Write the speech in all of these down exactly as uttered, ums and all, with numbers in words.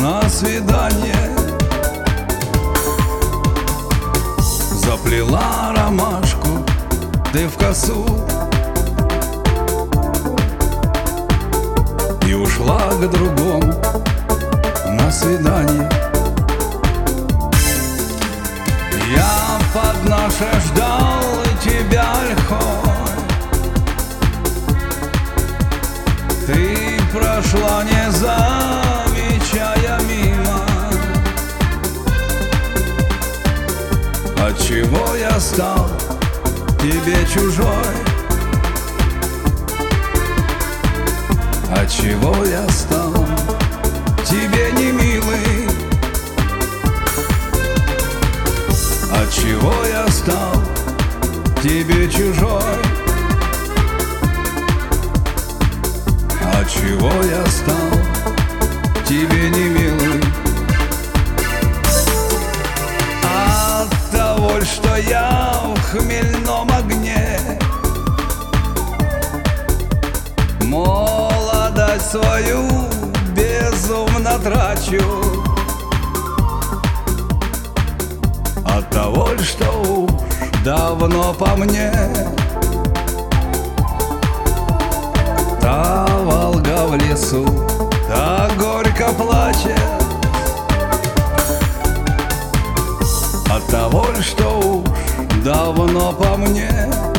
на свидание. Заплела ромашку ты в косу и ушла к другому на свидание. Я под наше ждал тебя лихой, ты прошла, не замечая мимо. Отчего я стал тебе чужой? Отчего я стал тебе не милый? Отчего я стал тебе чужой? Отчего я стал тебе не милый? От того, что я в хмельном огне молодость свою безумно трачу. От того, что уж давно по мне та Волга в лесу так горько плачет. От того, что уж давно по мне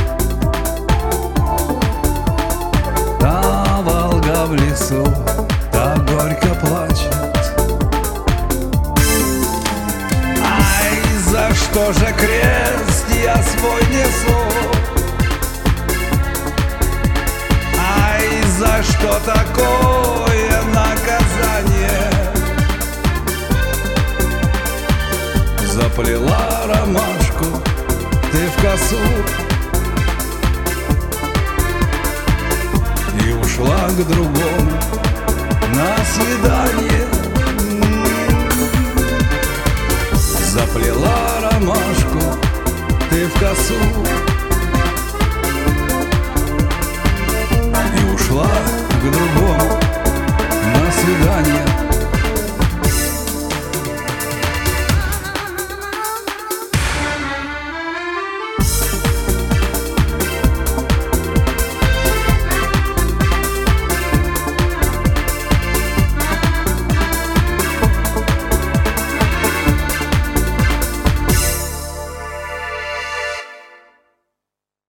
та Волга в лесу так горько плачет. Ай, за что же крест я свой несу? Ай, за что такое наказание? Заплела ромашку ты в косу и ушла к другому на свидание. Заплела ромашку ты в косу